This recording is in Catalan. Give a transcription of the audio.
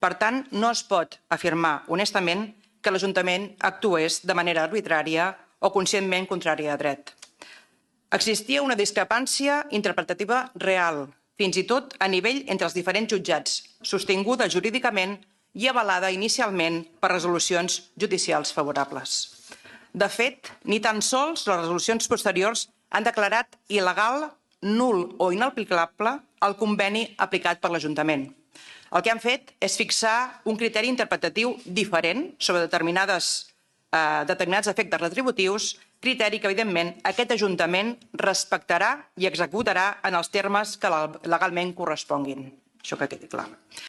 Per tant, no es pot afirmar honestament que l'Ajuntament actués de manera arbitrària o conscientment contrària a dret. Existia una discrepància interpretativa real, fins i tot a nivell entre els diferents jutjats, sostinguda jurídicament i avalada inicialment per resolucions judicials favorables. De fet, ni tan sols les resolucions posteriors han declarat il·legal, nul o inaplicable el conveni aplicat per l'Ajuntament. El que han fet és fixar un criteri interpretatiu diferent sobre determinats efectes retributius, criteri que, evidentment, aquest Ajuntament respectarà i executarà en els termes que legalment corresponguin. Això que quedi clar.